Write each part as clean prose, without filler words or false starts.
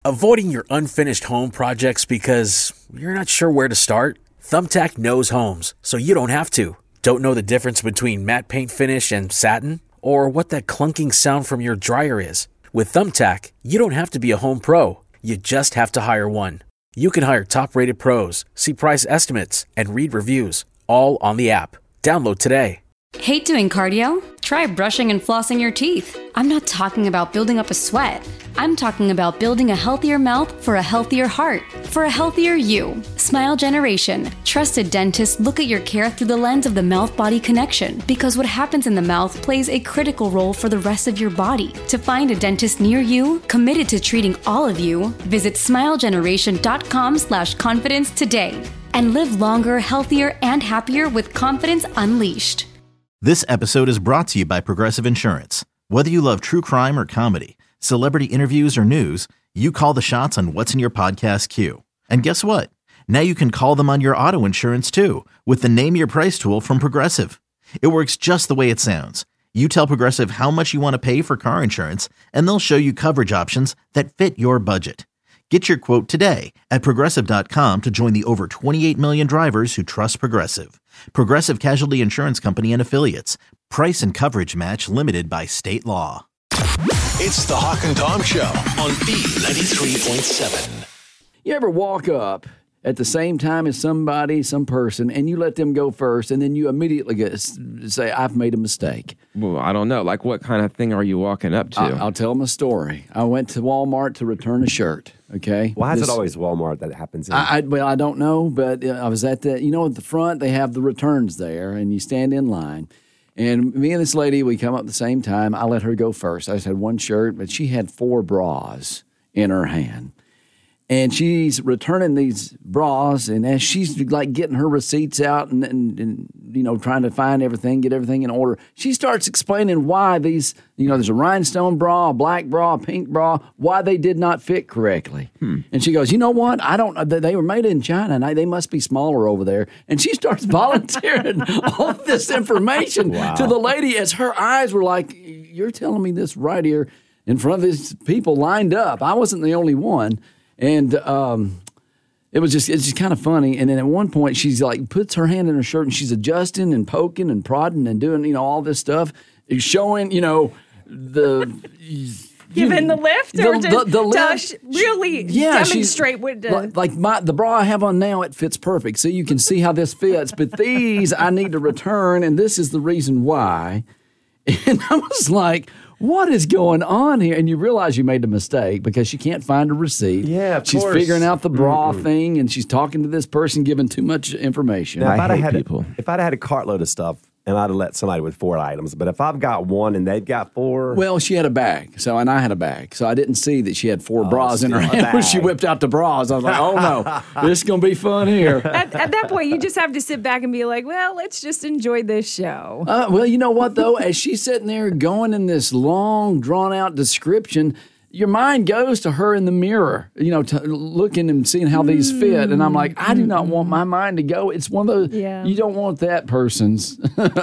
Avoiding your unfinished home projects because you're not sure where to start? Thumbtack knows homes, so you don't have to. Don't know the difference between matte paint finish and satin? Or what that clunking sound from your dryer is? With Thumbtack, you don't have to be a home pro. You just have to hire one. You can hire top-rated pros, see price estimates, and read reviews, all on the app. Download today. Hate doing cardio? Try brushing and flossing your teeth. I'm not talking about building up a sweat. I'm talking about building a healthier mouth for a healthier heart, for a healthier you. Smile Generation. Trusted dentists look at your care through the lens of the mouth-body connection, because what happens in the mouth plays a critical role for the rest of your body. To find a dentist near you, committed to treating all of you, visit smilegeneration.com/confidence today. And live longer, healthier, and happier with confidence unleashed. This episode is brought to you by Progressive Insurance. Whether you love true crime or comedy, celebrity interviews or news, you call the shots on what's in your podcast queue. And guess what? Now you can call them on your auto insurance too with the Name Your Price tool from Progressive. It works just the way it sounds. You tell Progressive how much you want to pay for car insurance, and they'll show you coverage options that fit your budget. Get your quote today at Progressive.com to join the over 28 million drivers who trust Progressive. Progressive Casualty Insurance Company and Affiliates. Price and coverage match limited by state law. It's the Hawk and Tom Show on B93.7. You ever walk up at the same time as somebody, some person, and you let them go first, and then you immediately say, I've made a mistake? Well, I don't know. Like, what kind of thing are you walking up to? I'll tell them a story. I went to Walmart to return a shirt, okay? Why is it always Walmart that happens in? Well, I don't know, but I was at at the front, they have the returns there, and you stand in line. And me and this lady, we come up at the same time. I let her go first. I just had one shirt, but she had 4 bras in her hand. And she's returning these bras, and as she's like getting her receipts out and trying to find everything, get everything in order, she starts explaining why these, there's a rhinestone bra, a black bra, a pink bra, why they did not fit correctly. And she goes, you know what? I don't. They were made in China, and they must be smaller over there. And she starts volunteering all this information to the lady as her eyes were like, you're telling me this right here in front of these people lined up. I wasn't the only one. And it's just kind of funny. And then at one point, she's like, puts her hand in her shirt and she's adjusting and poking and prodding and doing, all this stuff, showing, the. Giving the lift or the lift, to really demonstrate what the bra I have on now, it fits perfect. So you can see how this fits. But these I need to return, and this is the reason why. And I was like, what is going on here? And you realize you made a mistake because she can't find a receipt. Yeah, of she's course. Figuring out the bra thing, and she's talking to this person giving too much information. Now, I hate people. If I'd had a cartload of stuff, and I'd have let somebody with 4 items, but if I've got one and they've got 4... Well, she had a bag, and I had a bag, so I didn't see that she had 4 bras in her hand when she whipped out the bras. I was like, oh no, this is going to be fun here. At that point, you just have to sit back and be like, well, let's just enjoy this show. Well, you know what, though? As she's sitting there going in this long, drawn-out description, your mind goes to her in the mirror, looking and seeing how these fit. And I'm like, I do not want my mind to go. It's one of those, you don't want that person's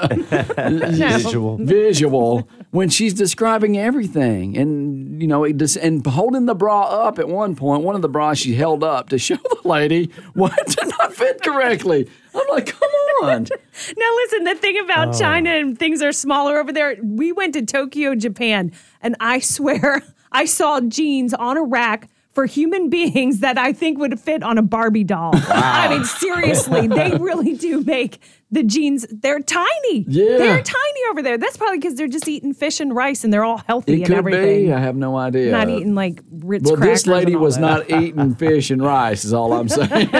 visual when she's describing everything. And, and holding the bra up at one point, one of the bras she held up to show the lady what did not fit correctly. I'm like, come on. Now, listen, the thing about China and things are smaller over there, we went to Tokyo, Japan, and I swear I saw jeans on a rack for human beings that I think would fit on a Barbie doll. Wow. I mean, seriously, they really do make the jeans. They're tiny. Yeah. They're tiny over there. That's probably because they're just eating fish and rice and they're all healthy and everything. It could be. I have no idea. Not eating like Ritz crackers. Well, this lady was not eating fish and rice is all I'm saying.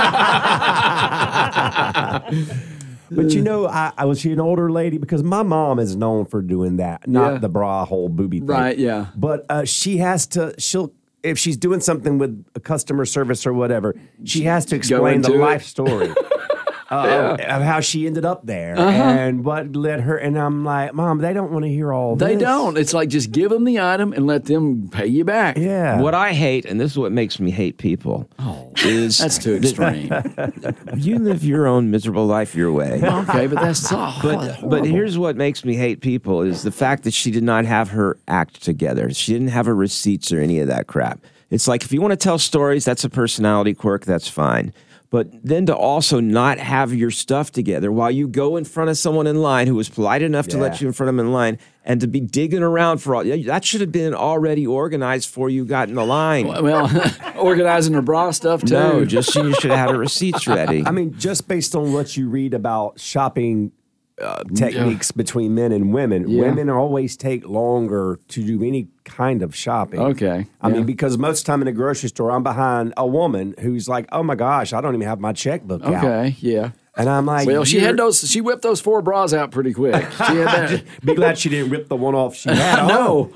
But I was an older lady because my mom is known for doing that, not the bra hole booby thing. Right, yeah. But if she's doing something with a customer service or whatever, she has to explain the life story of how she ended up there and what led her. And I'm like, Mom, they don't want to hear all this. They don't. It's like just give them the item and let them pay you back. Yeah. What I hate, and this is what makes me hate people, is that's too extreme. You live your own miserable life your way. Okay, but that's But here's what makes me hate people is the fact that she did not have her act together. She didn't have her receipts or any of that crap. It's like if you want to tell stories, that's a personality quirk, that's fine. But then to also not have your stuff together while you go in front of someone in line who was polite enough to let you in front of them in line, and to be digging around for all that should have been already organized before you got in the line. Well, organizing her bra stuff too. No, just you should have had her receipts ready. I mean, just based on what you read about shopping techniques between men and women, women always take longer to do any kind of shopping. Okay. I mean, because most of the time in a grocery store, I'm behind a woman who's like, oh my gosh, I don't even have my checkbook out. Okay, yeah. And I'm like, well, she whipped those 4 bras out pretty quick. She had that. Be glad she didn't rip the one off she had. No.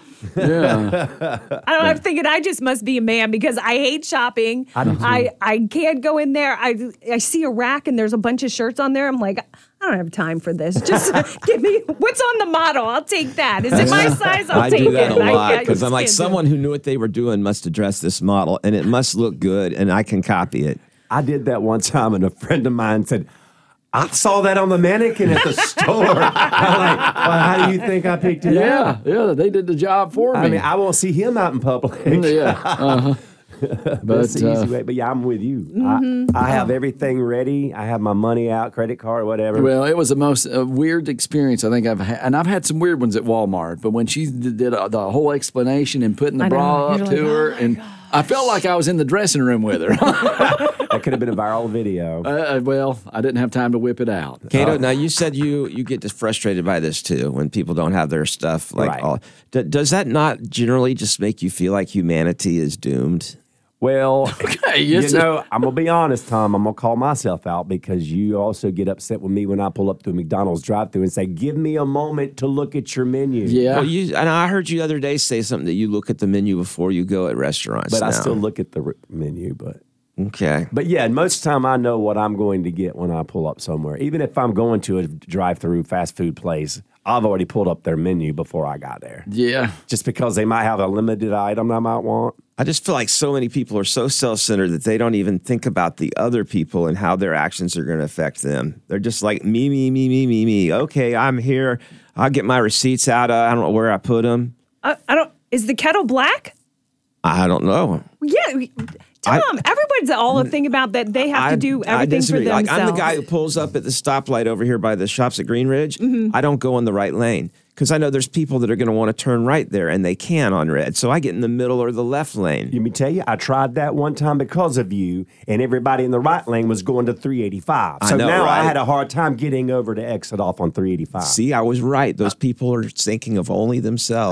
Yeah. I'm thinking I just must be a man because I hate shopping. I can't go in there. I see a rack and there's a bunch of shirts on there. I'm like, I don't have time for this. Just give me what's on the model. I'll take that. Is it my size? I'll take it. I do that a lot because I I'm like, just someone who knew what they were doing must address this model, and it must look good, and I can copy it. I did that one time, and a friend of mine said, I saw that on the mannequin at the store. I'm like, well, how do you think I picked it out? Yeah, they did the job for me. I mean, I won't see him out in public. Yeah. That's the easy way. But yeah, I'm with you. I have everything ready. I have my money out, credit card, whatever. Well, it was the most weird experience I think I've had. And I've had some weird ones at Walmart. But when she did the whole explanation and putting the bra up to her, and I felt like I was in the dressing room with her. That could have been a viral video. Well, I didn't have time to whip it out. Cato, now you said you get frustrated by this too when people don't have their stuff all. Does that not generally just make you feel like humanity is doomed? Well, okay, I'm going to be honest, Tom. I'm going to call myself out because you also get upset with me when I pull up to a McDonald's drive-thru and say, give me a moment to look at your menu. Yeah. Well, and I heard you the other day say something that you look at the menu before you go at restaurants. But now. I still look at the menu, but... Okay. But yeah, most of the time I know what I'm going to get when I pull up somewhere. Even if I'm going to a drive-thru fast food place, I've already pulled up their menu before I got there. Yeah. Just because they might have a limited item I might want. I just feel like so many people are so self-centered that they don't even think about the other people and how their actions are going to affect them. They're just like, me. Okay, I'm here. I'll get my receipts out. I don't know where I put them. Is the kettle black? I don't know. Yeah. Tom, everyone's all a thing about that they have to do everything for themselves. Like, I'm the guy who pulls up at the stoplight over here by the shops at Green Ridge. Mm-hmm. I don't go in the right lane because I know there's people that are going to want to turn right there, and they can on red. So I get in the middle or the left lane. Let me tell you, I tried that one time because of you, and everybody in the right lane was going to 385. So now I had a hard time getting over to exit off on 385. See, I was right. Those people are thinking of only themselves.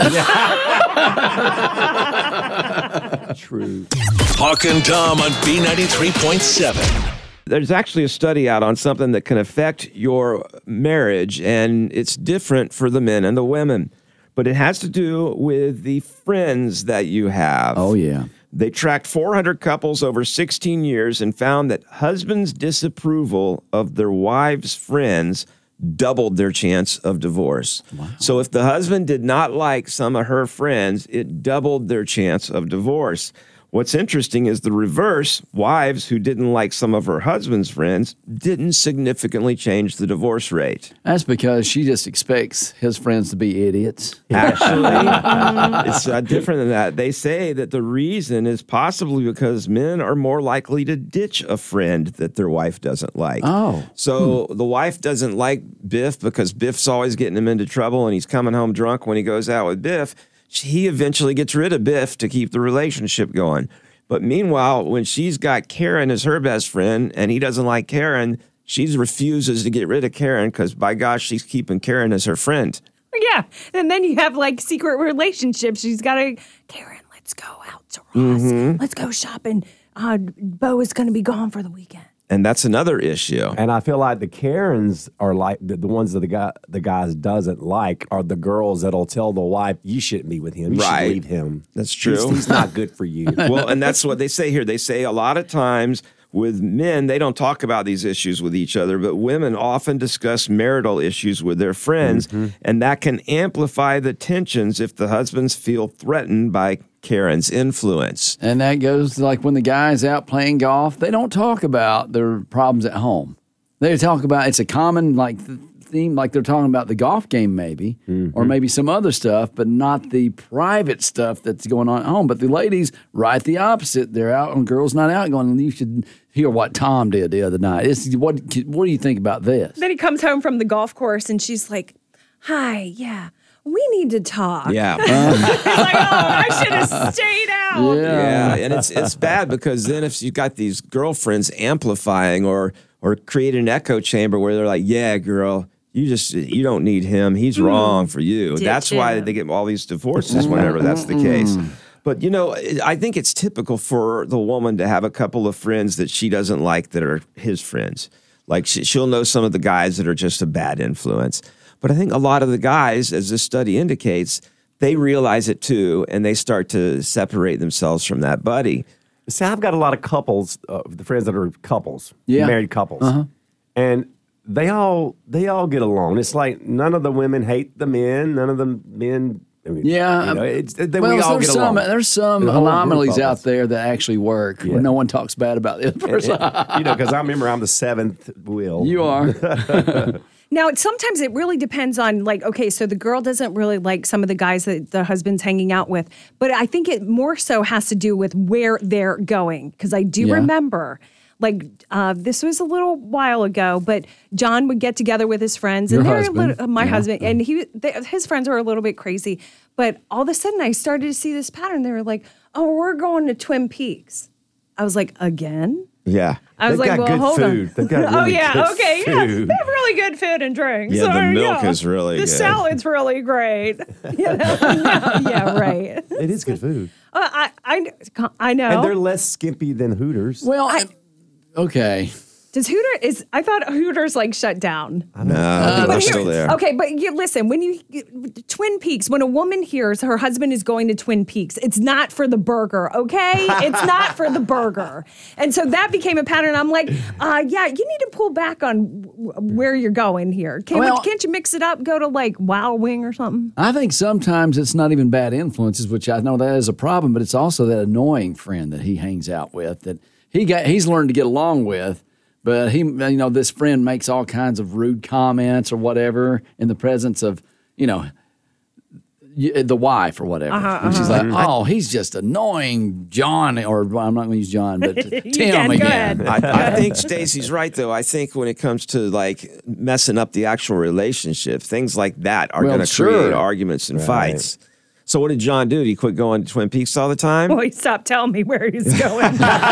True. Hawk and Tom on B93.7. There's actually a study out on something that can affect your marriage, and it's different for the men and the women. But it has to do with the friends that you have. Oh, yeah. They tracked 400 couples over 16 years and found that husbands' disapproval of their wives' friends doubled their chance of divorce. Wow. So if the husband did not like some of her friends, it doubled their chance of divorce. What's interesting is the reverse. Wives who didn't like some of her husband's friends didn't significantly change the divorce rate. That's because she just expects his friends to be idiots. Actually, it's different than that. They say that the reason is possibly because men are more likely to ditch a friend that their wife doesn't like. Oh. So the wife doesn't like Biff because Biff's always getting him into trouble and he's coming home drunk when he goes out with Biff. He eventually gets rid of Biff to keep the relationship going. But meanwhile, when she's got Karen as her best friend and he doesn't like Karen, she refuses to get rid of Karen because, by gosh, she's keeping Karen as her friend. Yeah. And then you have like secret relationships. She's got Karen, let's go out to Ross. Mm-hmm. Let's go shopping. Bo is going to be gone for the weekend. And that's another issue. And I feel like the Karens are like the ones that the guys doesn't like are the girls that'll tell the wife, you shouldn't be with him. You should leave him. That's true. He's not good for you. Well, and that's what they say here. They say a lot of times with men, they don't talk about these issues with each other, but women often discuss marital issues with their friends, and that can amplify the tensions if the husbands feel threatened by Karen's influence. And that goes like when the guy's out playing golf, they don't talk about their problems at home. They talk about it's a common theme, like they're talking about the golf game maybe, or maybe some other stuff, but not the private stuff that's going on at home. But the ladies, right the opposite. They're out on girls' night out going, you should hear what Tom did the other night. What do you think about this? Then he comes home from the golf course and she's like, hi, yeah, we need to talk. Yeah. He's like, I should have stayed out. Yeah, and it's bad because then if you've got these girlfriends amplifying or create an echo chamber where they're like, yeah, girl, you don't need him. He's wrong for you. That's why they get all these divorces whenever that's the case. But, I think it's typical for the woman to have a couple of friends that she doesn't like that are his friends. Like she'll know some of the guys that are just a bad influence. But I think a lot of the guys, as this study indicates, they realize it too, and they start to separate themselves from that buddy. See, I've got a lot of couples, the friends that are couples, Yeah. married couples, and they all get along. It's like none of the women hate the men, none of the men. I mean, Yeah. we all get along. There's some The whole group anomalies of out us. there that actually work where no one talks bad about the other person. Because I remember I'm the seventh wheel. You are. Now, sometimes it really depends on, like, okay, so the girl doesn't really like some of the guys that the husband's hanging out with, but I think it more so has to do with where they're going. Because I do remember, like, this was a little while ago, but John would get together with his friends. Your and husband. My husband, and his friends were a little bit crazy. But all of a sudden, I started to see this pattern. They were like, oh, we're going to Twin Peaks. I was like, again? Yeah. I was They've like, got well, good hold food. on. They've got really yeah, good okay, yeah. food. They have really good food and drinks. Yeah, the milk is really the good. salad's really great. Yeah, right. It is good food. I know. And they're less skimpy than Hooters. Well, okay. Does I thought Hooters like shut down. No, they're But still there. Okay, but listen, Twin Peaks, when a woman hears her husband is going to Twin Peaks, it's not for the burger, okay? It's not for the burger. And so that became a pattern. I'm like, yeah, you need to pull back on where you're going here. Can't you mix it up, go to like Wow Wing or something? I think sometimes it's not even bad influences, which I know that is a problem, but it's also that annoying friend that he hangs out with that he's learned to get along with. But this friend makes all kinds of rude comments or whatever in the presence of, the wife or whatever. And she's like, oh, he's just annoying John, or I'm not going to use John, but Tim again. I think Stacey's right, though. I think when it comes to like messing up the actual relationship, things like that are going to create arguments and fights. So what did John do? Did he quit going to Twin Peaks all the time? Well, he stopped telling me where he's going.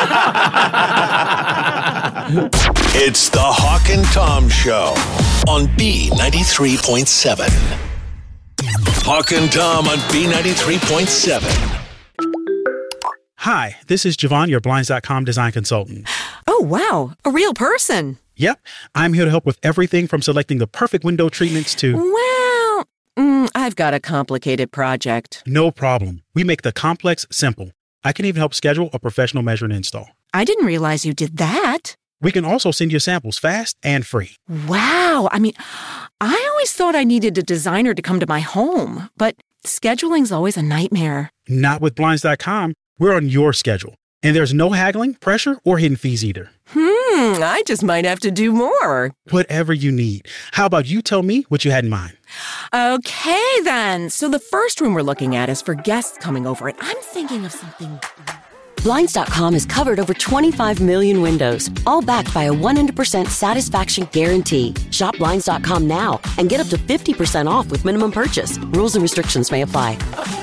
It's the Hawk and Tom Show on B93.7. Hawk and Tom on B93.7. Hi, this is Javon, your Blinds.com design consultant. Oh, wow. A real person. Yep. I'm here to help with everything from selecting the perfect window treatments to... Well, I've got a complicated project. No problem. We make the complex simple. I can even help schedule a professional measure and install. I didn't realize you did that. We can also send you samples fast and free. Wow. I mean, I always thought I needed a designer to come to my home, but scheduling's always a nightmare. Not with Blinds.com. We're on your schedule. And there's no haggling, pressure, or hidden fees either. I just might have to do more. Whatever you need. How about you tell me what you had in mind? Okay, then. So the first room we're looking at is for guests coming over, and I'm thinking of something... Blinds.com has covered over 25 million windows, all backed by a 100% satisfaction guarantee. Shop Blinds.com now and get up to 50% off with minimum purchase. Rules and restrictions may apply.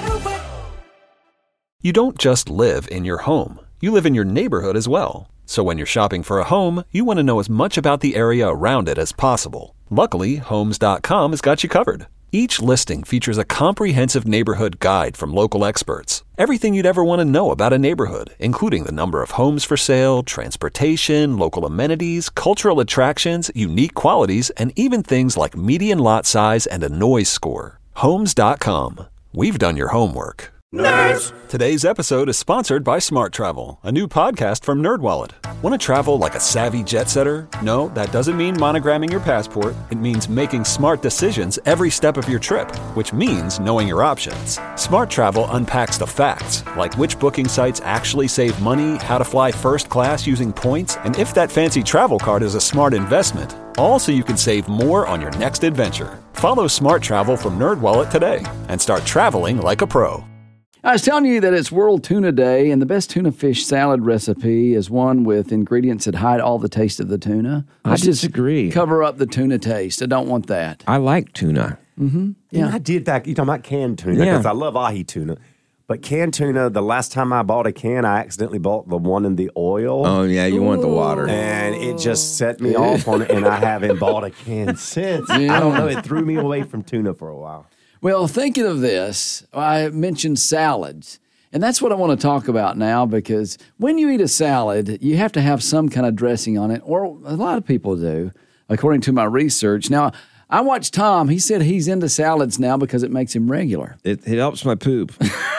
You don't just live in your home. You live in your neighborhood as well. So when you're shopping for a home, you want to know as much about the area around it as possible. Luckily, Homes.com has got you covered. Each listing features a comprehensive neighborhood guide from local experts. Everything you'd ever want to know about a neighborhood, including the number of homes for sale, transportation, local amenities, cultural attractions, unique qualities, and even things like median lot size and a noise score. Homes.com. We've done your homework. Nerds! Today's episode is sponsored by Smart Travel, a new podcast from NerdWallet. Want to travel like a savvy jet setter? No, that doesn't mean monogramming your passport. It means making smart decisions every step of your trip, which means knowing your options. Smart Travel unpacks the facts, like which booking sites actually save money, how to fly first class using points, and if that fancy travel card is a smart investment. all so you can save more on your next adventure. Follow Smart Travel from NerdWallet today and start traveling like a pro. I was telling you that it's World Tuna Day, and the best tuna fish salad recipe is one with ingredients that hide all the taste of the tuna. I disagree. Cover up the tuna taste. I don't want that. I like tuna. Mm-hmm. Yeah. I did that. You're talking about canned tuna because I love ahi tuna. But canned tuna, the last time I bought a can, I accidentally bought the one in the oil. Oh, yeah, you want the water. And it just set me off on it, and I haven't bought a can since. Yeah. I don't know. It threw me away from tuna for a while. Well, thinking of this, I mentioned salads. And that's what I want to talk about now, because when you eat a salad, you have to have some kind of dressing on it, or a lot of people do, according to my research. Now, I watched Tom. He said he's into salads now because it makes him regular. It helps my poop.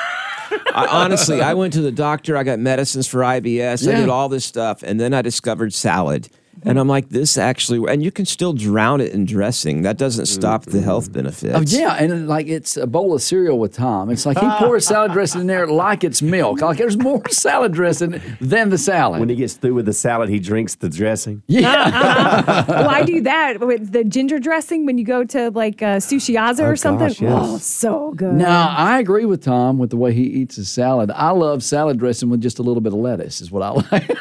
I went to the doctor. I got medicines for IBS. I did all this stuff, and then I discovered salad. And I'm like, this actually, and you can still drown it in dressing. That doesn't stop the health benefits. Oh, yeah, and like it's a bowl of cereal with Tom. It's like he pours salad dressing in there like it's milk. Like there's more salad dressing than the salad. When he gets through with the salad, he drinks the dressing. Yeah. Well, I do that with the ginger dressing when you go to like Sushiaza or something. Gosh, yes. Oh, so good. Now, I agree with Tom with the way he eats his salad. I love salad dressing with just a little bit of lettuce is what I like.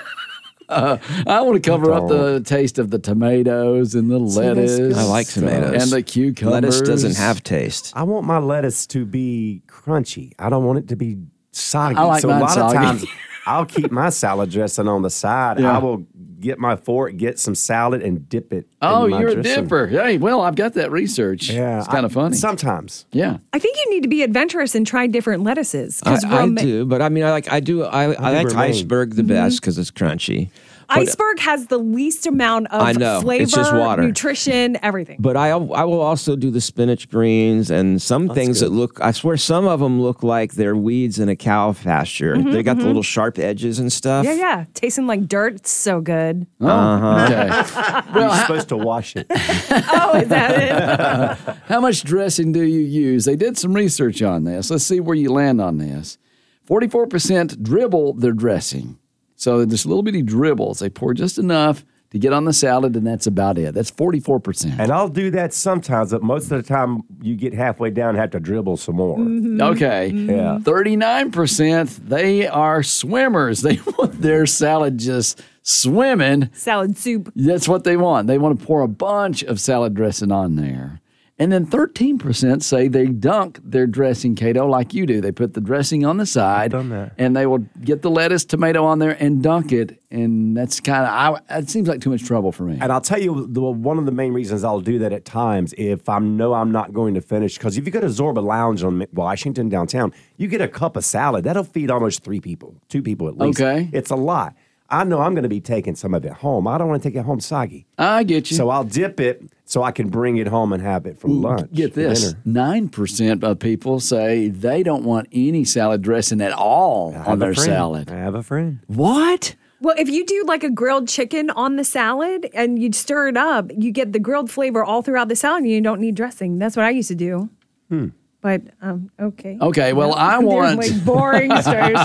I want to cover up the taste of the tomatoes and the lettuce. I like tomatoes. And the cucumbers. Lettuce doesn't have taste. I want my lettuce to be crunchy. I don't want it to be soggy. I like so mine a lot soggy. of times I'll keep my salad dressing on the side. Yeah. I will get my fork, get some salad, and dip it. Oh, in my you're dressing. a dipper. Hey, well, I've got that research. Yeah, It's kind of funny. Sometimes. Yeah. I think you need to be adventurous and try different lettuces. I do, but I mean, I like romaine. iceberg the best because it's crunchy. But Iceberg has the least amount of I know. flavor, It's just water. nutrition, everything. But I will also do the spinach greens and some things that look, I swear some of them look like they're weeds in a cow pasture. They got the little sharp edges and stuff. Yeah. Tasting like dirt. It's so good. Okay. Well, you're supposed to wash it. Oh, is that it? How much dressing do you use? They did some research on this. Let's see where you land on this. 44% dribble their dressing. So there's little bitty dribbles. They pour just enough to get on the salad, and that's about it. That's 44%. And I'll do that sometimes, but most of the time you get halfway down and have to dribble some more. Okay. Yeah. 39%, they are swimmers. They want their salad just swimming. Salad soup. That's what they want. They want to pour a bunch of salad dressing on there. And then 13% say they dunk their dressing, Cato, like you do. They put the dressing on the side, done that. and they will get the lettuce, tomato on there, and dunk it. And that's kind of, it seems like too much trouble for me. And I'll tell you, one of the main reasons I'll do that at times, if I know I'm not going to finish, because if you go to Zorba Lounge on Washington downtown, you get a cup of salad. That'll feed almost 2 people at least. Okay. It's a lot. I know I'm going to be taking some of it home. I don't want to take it home soggy. I get you. So I'll dip it so I can bring it home and have it for lunch. Get this, dinner. 9% of people say they don't want any salad dressing at all on their salad. I have a friend. What? Well, if you do like a grilled chicken on the salad and you stir it up, you get the grilled flavor all throughout the salad and you don't need dressing. That's what I used to do. But, okay. Okay, well, I want... Like boring, Stacey.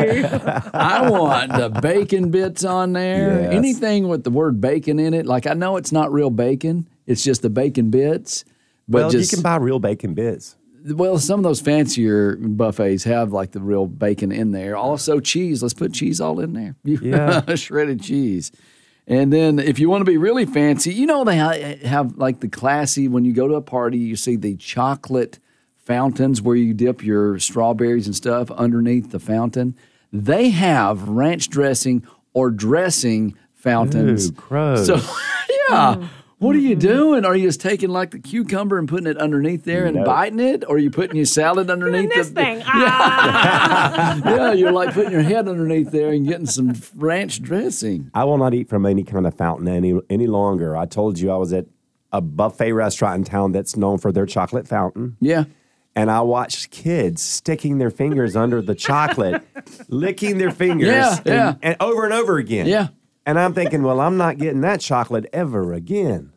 I want the bacon bits on there. Yes. Anything with the word bacon in it. Like, I know it's not real bacon. It's just the bacon bits. But Well, just, you can buy real bacon bits. Well, some of those fancier buffets have like the real bacon in there. Also, cheese. Let's put cheese all in there. Yeah. Shredded cheese. And then if you want to be really fancy, you know they have like the classy, when you go to a party, you see the chocolate fountains where you dip your strawberries and stuff underneath the fountain. They have ranch dressing or dressing fountains. Ooh, gross. So, yeah. What are you doing? Are you just taking like the cucumber and putting it underneath there and biting it? Or are you putting your salad underneath this thing. Yeah, you're like putting your head underneath there and getting some ranch dressing. I will not eat from any kind of fountain any longer. I told you I was at a buffet restaurant in town that's known for their chocolate fountain. Yeah. And I watched kids sticking their fingers under the chocolate, licking their fingers and over again. Yeah. And I'm thinking, well, I'm not getting that chocolate ever again.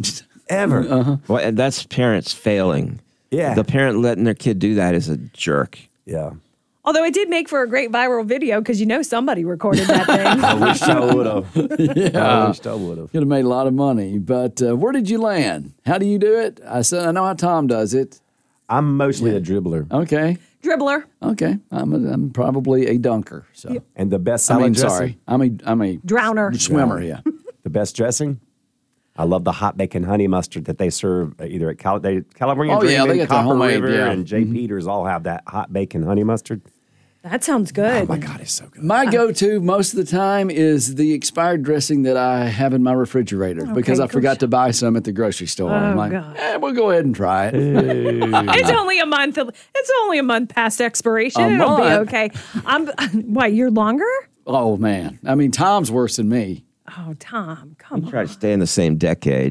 Ever. Well, and that's parents failing. Yeah. The parent letting their kid do that is a jerk. Yeah. Although it did make for a great viral video because somebody recorded that thing. I wish I would have. Yeah. I wish I would have. Could have made a lot of money. But where did you land? How do you do it? I know how Tom does it. I'm mostly a dribbler. Okay. Dribbler. Okay. I'm probably a dunker. So. Yeah. And the best salad dressing? Sorry. I'm a drowner. Swimmer, yeah. The best dressing? I love the hot bacon honey mustard that they serve either at California Dream they got Copper homemade, River, yeah. and J. Peters all have that hot bacon honey mustard. That sounds good. Oh, my God, it's so good. My go-to most of the time is the expired dressing that I have in my refrigerator because I forgot to buy some at the grocery store. I'm like, we'll go ahead and try it. It's only a month. It's only a month past expiration. It'll be okay. Why, you're longer? Oh, man. I mean, Tom's worse than me. Oh, Tom, come on. Try to stay in the same decade.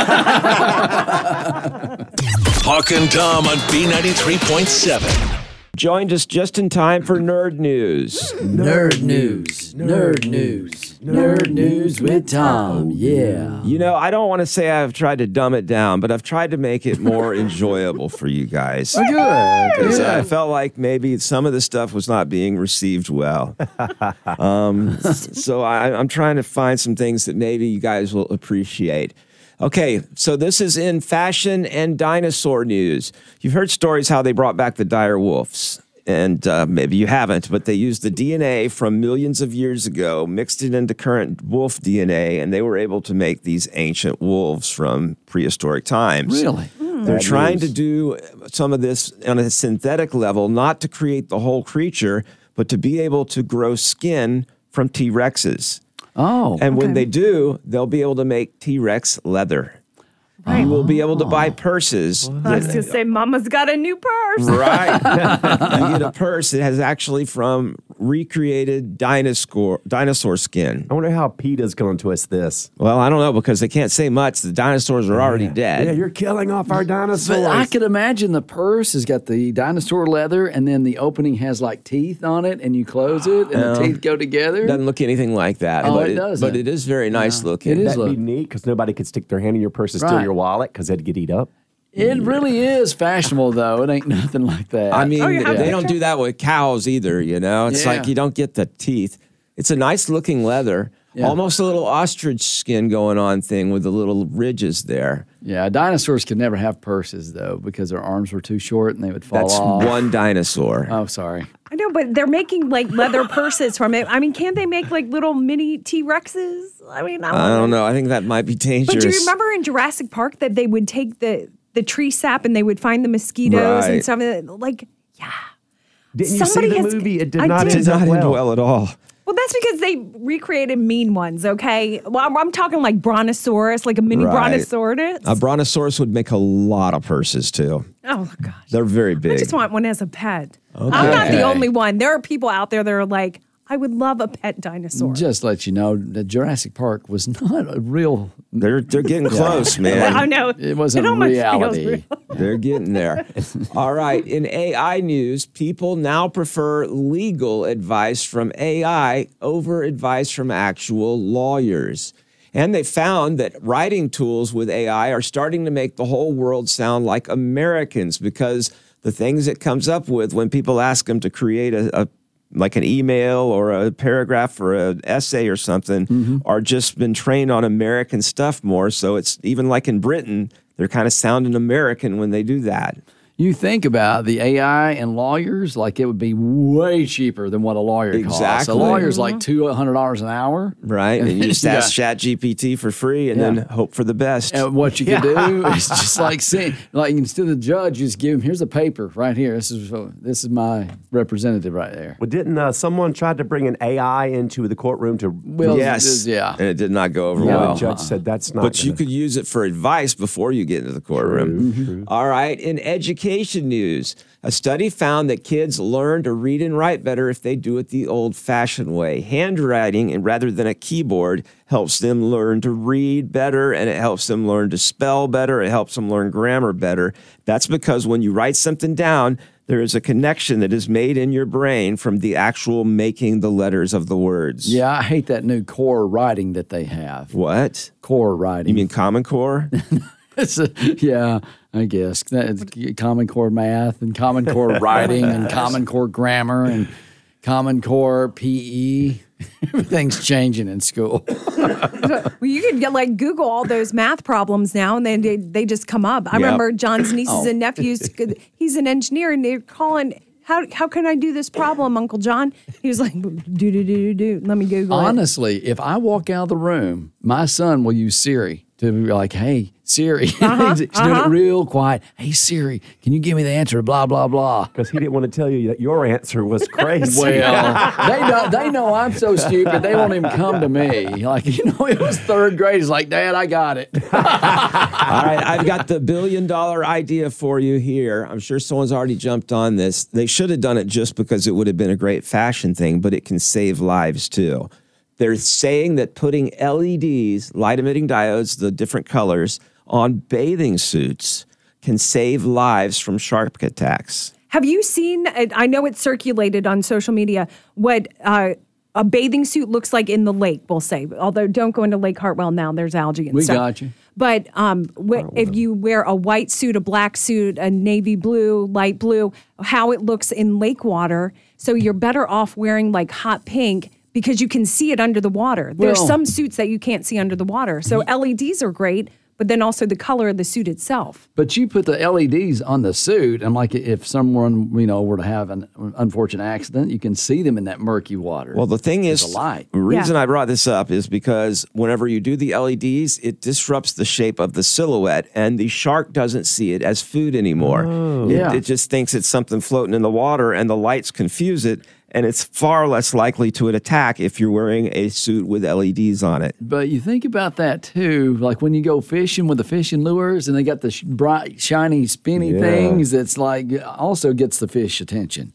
Hawk and Tom on B93.7. Joined us just in time for Nerd News. Nerd News. Nerd News. Nerd News with Tom. Yeah. I don't want to say I've tried to dumb it down, but I've tried to make it more enjoyable for you guys. Oh, good. Because I felt like maybe some of the stuff was not being received well. So I'm trying to find some things that maybe you guys will appreciate. Okay, so this is in fashion and dinosaur news. You've heard stories how they brought back the dire wolves. And maybe you haven't, but they used the DNA from millions of years ago, mixed it into current wolf DNA, and they were able to make these ancient wolves from prehistoric times. Really? They're trying to do some of this on a synthetic level, not to create the whole creature, but to be able to grow skin from T-Rexes. Oh. And when they do, they'll be able to make T-Rex leather. Right. You will be able to buy purses. I was going to say, Mama's got a new purse. Right. You get a purse that has actually from recreated dinosaur skin. I wonder how PETA's going to twist this. Well, I don't know because they can't say much. The dinosaurs are already dead. Yeah, you're killing off our dinosaurs. But I could imagine the purse has got the dinosaur leather, and then the opening has like teeth on it, and you close it, and the teeth go together. Doesn't look anything like that. Oh, but it does. But it is very nice looking. It is. That'd be neat because nobody could stick their hand in your purse and steal your wallet because they'd get eat up. It really is fashionable, though. It ain't nothing like that. I mean, they don't do that with cows either, It's like you don't get the teeth. It's a nice looking leather. Yeah. Almost a little ostrich skin going on thing with the little ridges there. Yeah, dinosaurs could never have purses, though, because their arms were too short and they would fall off. That's one dinosaur. Oh, sorry. I know, but they're making like leather purses from it. I mean, can't they make like little mini T-Rexes? I mean, I don't know. I think that might be dangerous. But do you remember in Jurassic Park that they would take the tree sap and they would find the mosquitoes and stuff? Like, yeah. Didn't you see the movie? It did not end well at all. Well, that's because they recreated mean ones, okay? Well, I'm talking like Brontosaurus, like a mini Brontosaurus. A Brontosaurus would make a lot of purses, too. Oh, gosh. They're very big. I just want one as a pet. Okay. I'm not the only one. There are people out there that are like, I would love a pet dinosaur. Just to let you know, that Jurassic Park was not a real... They're getting close, man. I know. It wasn't reality. They're getting there. All right. In AI news, people now prefer legal advice from AI over advice from actual lawyers. And they found that writing tools with AI are starting to make the whole world sound like Americans because the things it comes up with when people ask them to create like an email or a paragraph or an essay or something are just been trained on American stuff more. So it's even like in Britain, they're kind of sounding American when they do that. You think about the AI and lawyers, like it would be way cheaper than what a lawyer costs. A lawyer's like $200 an hour. Right. And you just ask ChatGPT for free and then hope for the best. And what you could do is just like saying, like instead of the judge, you just give him, here's a paper right here. This is my representative right there. Well, didn't someone try to bring an AI into the courtroom to... Well, yes. And it did not go over well. The judge said that's not... But you could use it for advice before you get into the courtroom. True. All right. In education news, a study found that kids learn to read and write better if they do it the old-fashioned way. Handwriting, and rather than a keyboard, helps them learn to read better, and it helps them learn to spell better. It helps them learn grammar better. That's because when you write something down, there is a connection that is made in your brain from the actual making the letters of the words. Yeah, I hate that new core writing that they have. What? Core writing. You mean Common Core? Yeah, I guess. That's Common Core math and Common Core writing and Common Core grammar and Common Core PE. Everything's changing in school. Well, you can get Google all those math problems now, and then they just come up. I remember John's nieces and nephews. He's an engineer, and they're calling. How can I do this problem, Uncle John? He was like, do. Let me Google it. Honestly, if I walk out of the room, my son will use Siri to be like, hey, Siri. He's doing it real quiet. Hey, Siri, can you give me the answer? Blah, blah, blah. Because he didn't want to tell you that your answer was crazy. Well, they know I'm so stupid, they won't even come to me. It was third grade. It's like, Dad, I got it. All right, I've got the $1 billion idea for you here. I'm sure someone's already jumped on this. They should have done it just because it would have been a great fashion thing, but it can save lives too. They're saying that putting LEDs, light-emitting diodes, the different colors, on bathing suits can save lives from shark attacks. Have you seen, I know it's circulated on social media, what a bathing suit looks like in the lake, we'll say. Although don't go into Lake Hartwell now, there's algae and stuff. We got you. But if you wear a white suit, a black suit, a navy blue, light blue, how it looks in lake water. So you're better off wearing hot pink because you can see it under the water. There's some suits that you can't see under the water. So LEDs are great, but then also the color of the suit itself. But you put the LEDs on the suit, and if someone were to have an unfortunate accident, you can see them in that murky water. Well, the thing is, the light. The reason I brought this up is because whenever you do the LEDs, it disrupts the shape of the silhouette, and the shark doesn't see it as food anymore. Oh. It just thinks it's something floating in the water, and the lights confuse it. And it's far less likely to attack if you're wearing a suit with LEDs on it. But you think about that too, like when you go fishing with the fishing lures and they got the bright, shiny, spinny things, it's also gets the fish attention.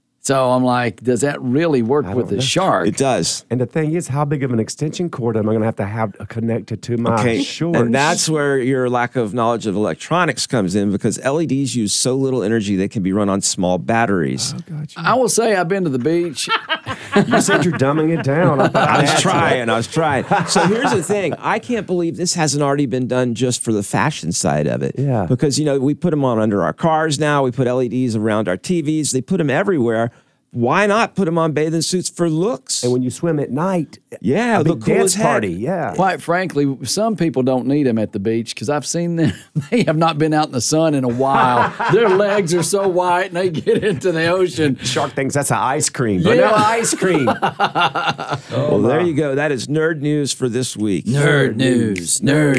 So I'm like, does that really work with the shark? It does. And the thing is, how big of an extension cord am I going to have connected to my shorts? And that's where your lack of knowledge of electronics comes in, because LEDs use so little energy they can be run on small batteries. Oh, gotcha. I will say I've been to the beach. You said you're dumbing it down. I was trying. So here's the thing. I can't believe this hasn't already been done just for the fashion side of it. Yeah. Because, we put them on under our cars now. We put LEDs around our TVs. They put them everywhere. Why not put them on bathing suits for looks? And when you swim at night, a big cool dance as party. Yeah. Quite frankly, some people don't need them at the beach because I've seen them. They have not been out in the sun in a while. Their legs are so white and they get into the ocean. Shark thinks that's an ice cream. Vanilla ice cream. There you go. That is nerd news for this week. Nerd news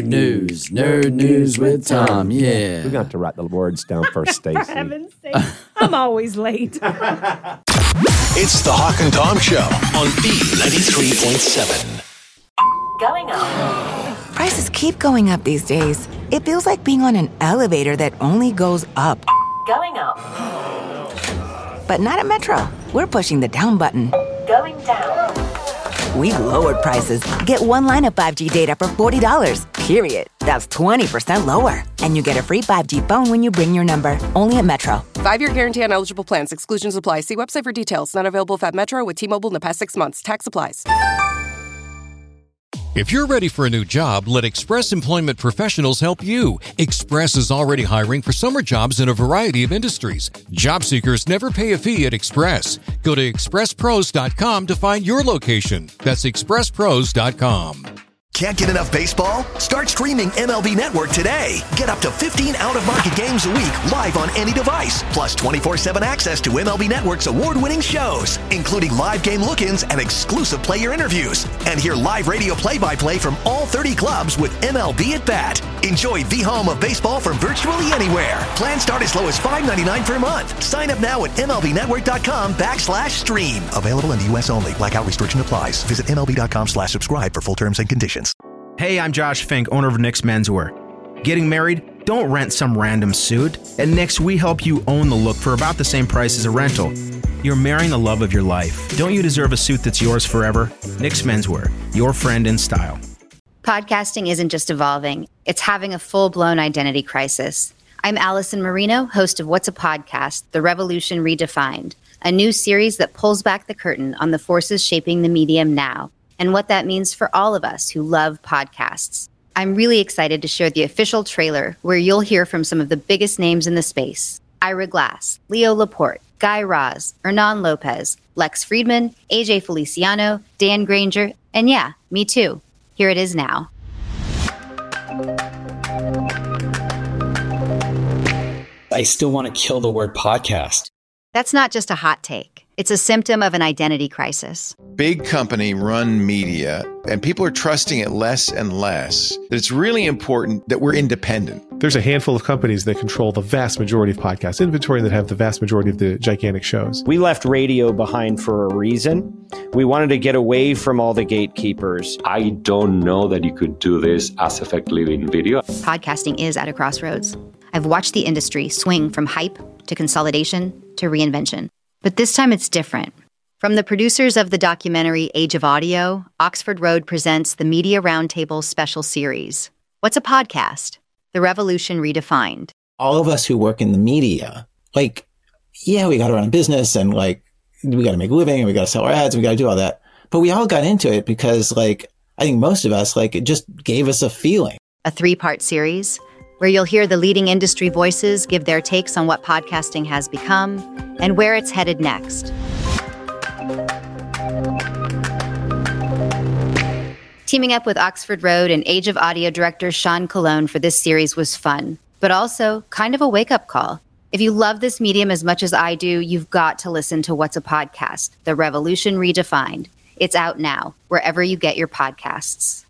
with Tom. Yeah. We're going to have to write the words down first, Stacey. For heaven's sake, I'm always late. It's the Hawk and Tom Show on B93.7. Going up. Prices keep going up these days. It feels like being on an elevator that only goes up. Going up. But not at Metro. We're pushing the down button. Going down. We've lowered prices. Get one line of 5G data for $40, period. That's 20% lower. And you get a free 5G phone when you bring your number. Only at Metro. 5-year guarantee on eligible plans. Exclusions apply. See website for details. Not available at Metro with T-Mobile in the past 6 months. Tax applies. If you're ready for a new job, let Express Employment Professionals help you. Express is already hiring for summer jobs in a variety of industries. Job seekers never pay a fee at Express. Go to expresspros.com to find your location. That's expresspros.com. Can't get enough baseball? Start streaming MLB Network today. Get up to 15 out-of-market games a week live on any device. Plus 24/7 access to MLB Network's award-winning shows, including live game look-ins and exclusive player interviews. And hear live radio play-by-play from all 30 clubs with MLB at Bat. Enjoy the home of baseball from virtually anywhere. Plans start as low as $5.99 per month. Sign up now at MLBnetwork.com/stream. Available in the U.S. only. Blackout restriction applies. Visit MLB.com/subscribe for full terms and conditions. Hey, I'm Josh Fink, owner of Nick's Menswear. Getting married? Don't rent some random suit. At Nick's, we help you own the look for about the same price as a rental. You're marrying the love of your life. Don't you deserve a suit that's yours forever? Nick's Menswear, your friend in style. Podcasting isn't just evolving, it's having a full-blown identity crisis. I'm Allison Marino, host of What's a Podcast? The Revolution Redefined, a new series that pulls back the curtain on the forces shaping the medium now, and what that means for all of us who love podcasts. I'm really excited to share the official trailer where you'll hear from some of the biggest names in the space. Ira Glass, Leo Laporte, Guy Raz, Hernan Lopez, Lex Friedman, AJ Feliciano, Dan Granger, and yeah, me too. Here it is now. I still want to kill the word podcast. That's not just a hot take. It's a symptom of an identity crisis. Big company run media, and people are trusting it less and less. It's really important that we're independent. There's a handful of companies that control the vast majority of podcast inventory that have the vast majority of the gigantic shows. We left radio behind for a reason. We wanted to get away from all the gatekeepers. I don't know that you could do this as effectively in video. Podcasting is at a crossroads. I've watched the industry swing from hype to consolidation to reinvention. But this time it's different. From the producers of the documentary Age of Audio, Oxford Road presents the Media Roundtable special series. What's a podcast? The Revolution Redefined. All of us who work in the media, we got to run a business and we got to make a living and we got to sell our ads and we got to do all that. But we all got into it because I think most of us, it just gave us a feeling. A 3-part series where you'll hear the leading industry voices give their takes on what podcasting has become and where it's headed next. Teaming up with Oxford Road and Age of Audio director Sean Colon for this series was fun, but also kind of a wake-up call. If you love this medium as much as I do, you've got to listen to What's a Podcast? The Revolution Redefined. It's out now, wherever you get your podcasts.